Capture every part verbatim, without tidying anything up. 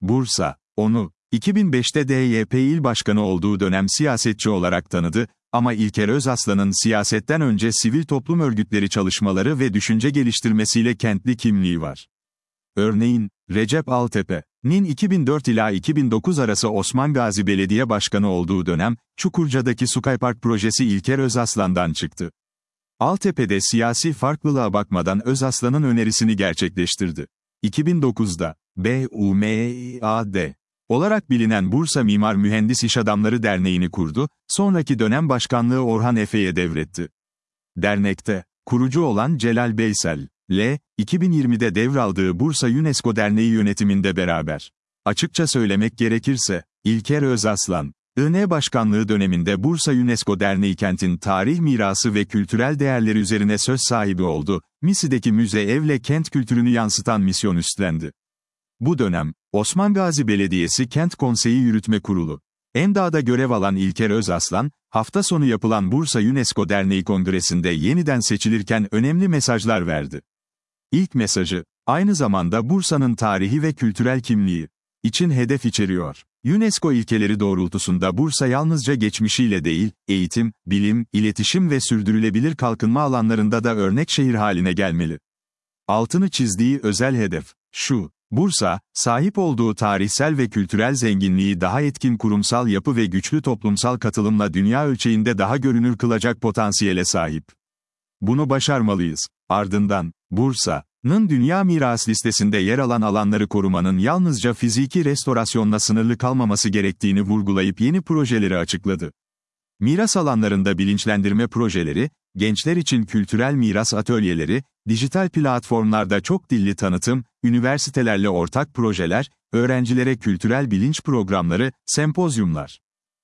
Bursa, onu, iki bin beşte D Y P İl Başkanı olduğu dönem siyasetçi olarak tanıdı, ama İlker Özaslan'ın siyasetten önce sivil toplum örgütleri çalışmaları ve düşünce geliştirmesiyle kentli kimliği var. Örneğin, Recep Altepe'nin iki bin dört ila iki bin dokuz arası Osman Gazi Belediye Başkanı olduğu dönem, Çukurca'daki Skypark projesi İlker Özaslan'dan çıktı. Altepe'de siyasi farklılığa bakmadan Özaslan'ın önerisini gerçekleştirdi. iki bin dokuzda, B U M İ A D olarak bilinen Bursa Mimar Mühendis İş Adamları Derneği'ni kurdu, sonraki dönem başkanlığı Orhan Efe'ye devretti. Dernekte, kurucu olan Celal Beysel, L, iki bin yirmide devraldığı Bursa UNESCO Derneği yönetiminde beraber. Açıkça söylemek gerekirse, İlker Özaslan, I N Başkanlığı döneminde Bursa UNESCO Derneği kentin tarih mirası ve kültürel değerleri üzerine söz sahibi oldu, Misi'deki müze evle kent kültürünü yansıtan misyon üstlendi. Bu dönem, Osman Gazi Belediyesi Kent Konseyi Yürütme Kurulu, Emda'da görev alan İlker Özaslan, hafta sonu yapılan Bursa UNESCO Derneği Kongresi'nde yeniden seçilirken önemli mesajlar verdi. İlk mesajı, aynı zamanda Bursa'nın tarihi ve kültürel kimliği için hedef içeriyor. UNESCO ilkeleri doğrultusunda Bursa yalnızca geçmişiyle değil, eğitim, bilim, iletişim ve sürdürülebilir kalkınma alanlarında da örnek şehir haline gelmeli. Altını çizdiği özel hedef, şu: Bursa, sahip olduğu tarihsel ve kültürel zenginliği daha etkin kurumsal yapı ve güçlü toplumsal katılımla dünya ölçeğinde daha görünür kılacak potansiyele sahip. Bunu başarmalıyız. Ardından, Bursa'nın Dünya Miras Listesi'nde yer alan alanları korumanın yalnızca fiziki restorasyonla sınırlı kalmaması gerektiğini vurgulayıp yeni projeleri açıkladı. Miras alanlarında bilinçlendirme projeleri, gençler için kültürel miras atölyeleri, dijital platformlarda çok dilli tanıtım, üniversitelerle ortak projeler, öğrencilere kültürel bilinç programları, sempozyumlar.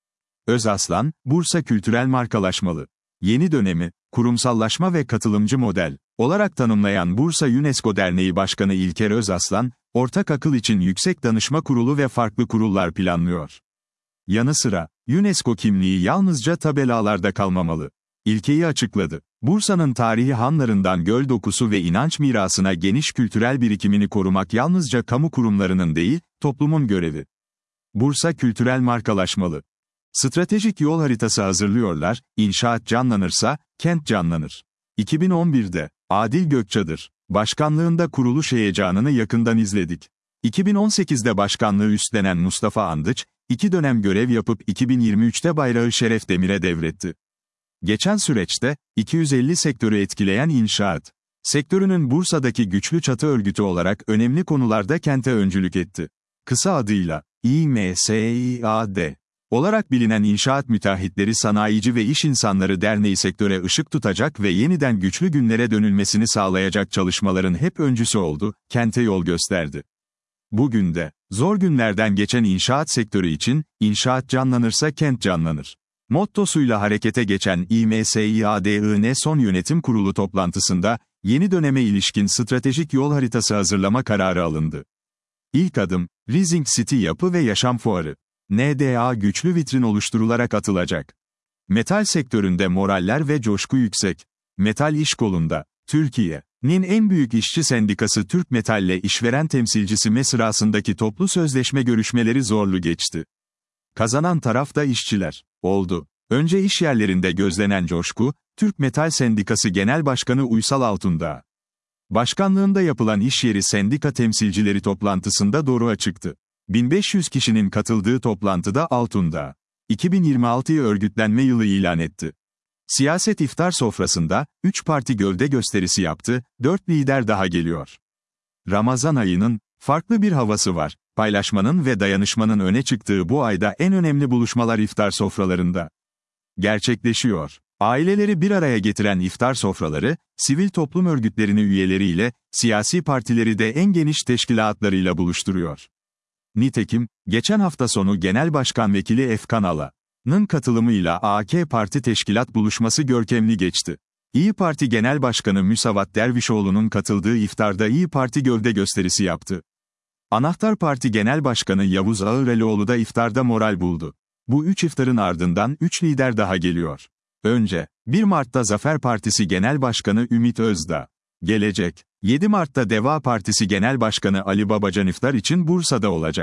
Özaslan, Bursa kültürel markalaşmalı. Yeni dönemi, kurumsallaşma ve katılımcı model olarak tanımlayan Bursa UNESCO Derneği Başkanı İlker Özaslan, ortak akıl için yüksek danışma kurulu ve farklı kurullar planlıyor. Yanı sıra, UNESCO kimliği yalnızca tabelalarda kalmamalı. İlkeyi açıkladı. Bursa'nın tarihi hanlarından göl dokusu ve inanç mirasına geniş kültürel birikimini korumak yalnızca kamu kurumlarının değil, toplumun görevi. Bursa kültürel markalaşmalı. Stratejik yol haritası hazırlıyorlar, inşaat canlanırsa, kent canlanır. iki bin on birde, Adil Gökçadır başkanlığında kuruluş heyecanını yakından izledik. iki bin on sekizde başkanlığı üstlenen Mustafa Andıç, iki dönem görev yapıp iki bin yirmi üçte bayrağı Şeref Demir'e devretti. Geçen süreçte, iki yüz elli sektörü etkileyen inşaat sektörünün Bursa'daki güçlü çatı örgütü olarak önemli konularda kente öncülük etti. Kısa adıyla, İ M S İ A D olarak bilinen İnşaat Müteahhitleri Sanayici ve İş İnsanları Derneği sektöre ışık tutacak ve yeniden güçlü günlere dönülmesini sağlayacak çalışmaların hep öncüsü oldu, kente yol gösterdi. Bugün de, zor günlerden geçen inşaat sektörü için, inşaat canlanırsa kent canlanır mottosuyla harekete geçen İ M S İ A D I N son yönetim kurulu toplantısında, yeni döneme ilişkin stratejik yol haritası hazırlama kararı alındı. İlk adım, Rising City Yapı ve Yaşam Fuarı N D A güçlü vitrin oluşturularak atılacak. Metal sektöründe moraller ve coşku yüksek. Metal İş Kolu'nda, Türkiye'nin en büyük işçi sendikası Türk Metal'le işveren temsilcisi M E S arasındaki toplu sözleşme görüşmeleri zorlu geçti. Kazanan taraf da işçiler oldu. Önce iş yerlerinde gözlenen coşku, Türk Metal Sendikası Genel Başkanı Uysal Altundağ başkanlığında yapılan iş yeri sendika temsilcileri toplantısında doğruğa çıktı. bin beş yüz kişinin katıldığı toplantıda Altundağ, iki bin yirmi altıyı örgütlenme yılı ilan etti. Siyaset iftar sofrasında, üç parti gövde gösterisi yaptı, dört lider daha geliyor. Ramazan ayının, farklı bir havası var. Paylaşmanın ve dayanışmanın öne çıktığı bu ayda en önemli buluşmalar iftar sofralarında gerçekleşiyor. Aileleri bir araya getiren iftar sofraları, sivil toplum örgütlerini üyeleriyle, siyasi partileri de en geniş teşkilatlarıyla buluşturuyor. Nitekim, geçen hafta sonu Genel Başkan Vekili Efkan Ala'nın katılımıyla A K Parti Teşkilat buluşması görkemli geçti. İyi Parti Genel Başkanı Müsavat Dervişoğlu'nun katıldığı iftarda İyi Parti gövde gösterisi yaptı. Anahtar Parti Genel Başkanı Yavuz Ağıreloğlu da iftarda moral buldu. Bu üç iftarın ardından üç lider daha geliyor. Önce, bir Mart'ta Zafer Partisi Genel Başkanı Ümit Özdağ gelecek. yedi Mart'ta Deva Partisi Genel Başkanı Ali Babacan iftar için Bursa'da olacak.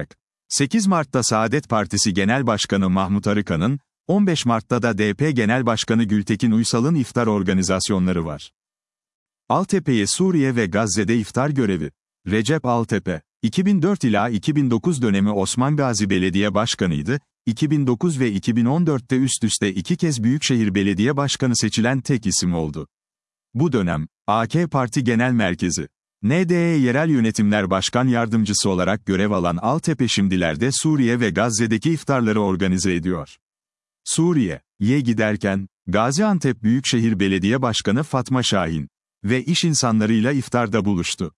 sekiz Mart'ta Saadet Partisi Genel Başkanı Mahmut Arıkan'ın, on beş Mart'ta da D P Genel Başkanı Gültekin Uysal'ın iftar organizasyonları var. Altepe'ye Suriye ve Gazze'de iftar görevi. Recep Altepe, iki bin dört ila iki bin dokuz dönemi Osman Gazi Belediye Başkanıydı, iki bin dokuz ve iki bin on dörtte üst üste iki kez Büyükşehir Belediye Başkanı seçilen tek isim oldu. Bu dönem, A K Parti Genel Merkezi, N D E Yerel Yönetimler Başkan Yardımcısı olarak görev alan Altepe şimdilerde Suriye ve Gazze'deki iftarları organize ediyor. Suriye'ye giderken, Gaziantep Büyükşehir Belediye Başkanı Fatma Şahin ve iş insanlarıyla iftarda buluştu.